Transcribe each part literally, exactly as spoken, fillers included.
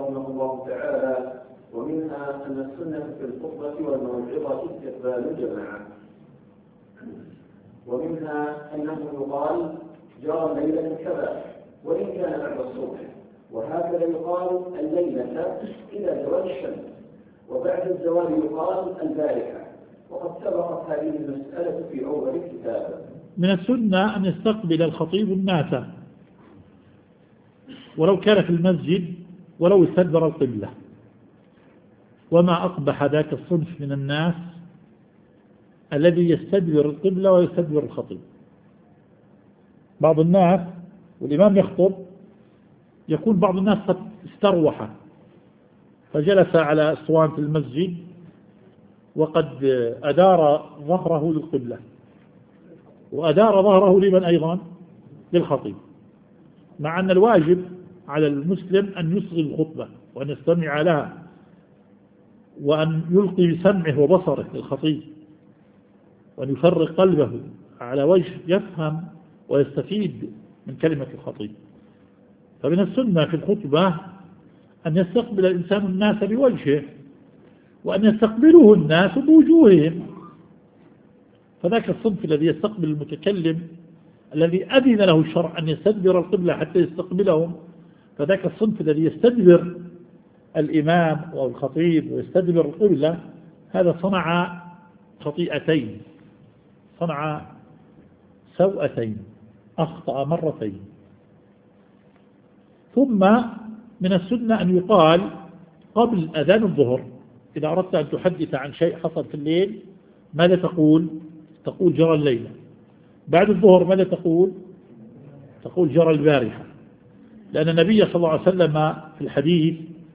رحمه الله تعالى: ومنها أن السنة في الخطبة والموعظة استقبال الجماعة. ومنها أنه يقال: جرى الليلة كذا وإن كان بعد الصبح، وهكذا يقال الليلة إلى زوال الشمس، وبعد الزوال يقال البارحة، وقد سبقت هذه المسألة في أول الكتاب. من السنة أن يستقبل الخطيب الناس ولو كان في المسجد ولو استدبر القبلة، وما أقبح ذاك الصنف من الناس الذي يستدبر القبلة ويستدبر الخطيب. بعض الناس والإمام يخطب يكون بعض الناس قد استروح فجلس على أسوان في المسجد وقد أدار ظهره للقبلة وأدار ظهره لمن أيضا؟ للخطيب، مع أن الواجب على المسلم أن يصغي الخطبة وأن يستمع لها وأن يلقي بسمعه وبصره للخطيب وأن يفرق قلبه على وجه يفهم ويستفيد من كلمة الخطيب. فمن السنة في الخطبة أن يستقبل الإنسان الناس بوجهه وأن يستقبله الناس بوجوههم. فذاك الصنف الذي يستقبل المتكلم الذي أذن له الشرع أن يستدبر القبلة حتى يستقبلهم، فذاك الصنف الذي يستدبر الإمام أو الخطيب ويستدبر القبلة، هذا صنع خطيئتين، صنع سوءتين، أخطأ مرتين. ثم من السنة أن يقال قبل أذان الظهر إذا أردت أن تحدث عن شيء حصل في الليل ماذا تقول؟ تقول جرى الليلة. بعد الظهر ماذا تقول؟ تقول جرى البارحة، لأن النبي صلى الله عليه وسلم في الحديث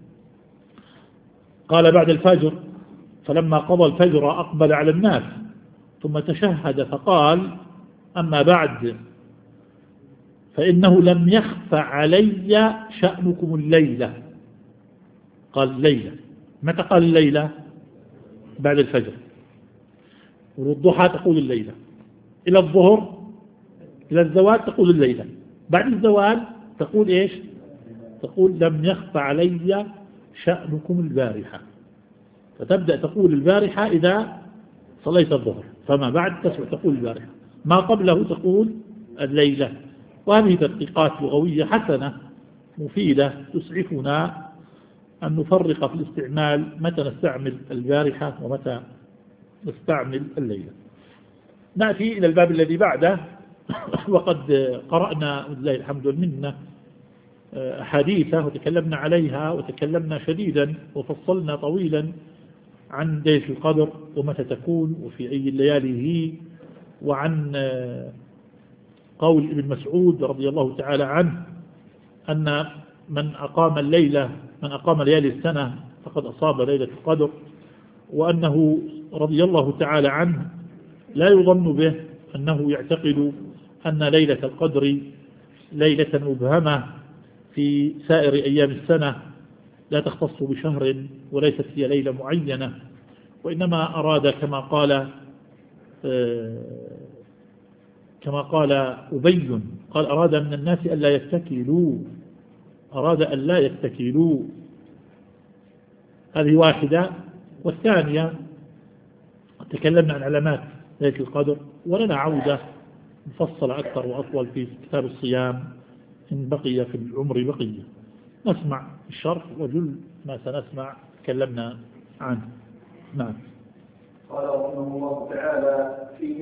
قال بعد الفجر: فلما قضى الفجر أقبل على الناس ثم تشهد فقال: أما بعد فإنه لم يخف علي شأنكم الليلة. قال الليلة. متى قال الليلة؟ بعد الفجر. والضحى تقول الليلة، إلى الظهر إلى الزوال تقول الليلة، بعد الزوال تقول إيش؟ تقول لم يخف علي شأنكم البارحة. فتبدأ تقول البارحة إذا صليت الظهر، فما بعد تقول البارحة، ما قبله تقول الليلة. وهذه تدقيقات لغوية حسنة مفيدة تسعفنا أن نفرق في الاستعمال متى نستعمل البارحة ومتى نستعمل الليلة. نأتي إلى الباب الذي بعده. وقد قرأنا لله الحمد والمنة أحاديثه وتكلمنا عليها وتكلمنا شديدا وفصلنا طويلا عن ليلة القدر ومتى تكون وفي أي الليالي هي، وعن قول ابن مسعود رضي الله تعالى عنه أن من أقام الليلة من أقام ليالي السنة فقد أصاب ليلة القدر، وأنه رضي الله تعالى عنه لا يظن به أنه يعتقد أن ليلة القدر ليلة مبهمة في سائر أيام السنة لا تختص بشهر وليست هي ليلة معينة، وإنما أراد كما قال كما قال أبي قال أراد من الناس أن لا يتكلوا أراد أن لا يتكلوا. هذه واحدة. والثانية تكلمنا عن علامات ليلة القدر، ولنا عودة مفصلة أكثر وأطول في كتاب الصيام إن بقي في العمر بقية. نسمع الشرح وجل ما سنسمع تكلمنا عنه. نعم. قال رحمه الله تعالى: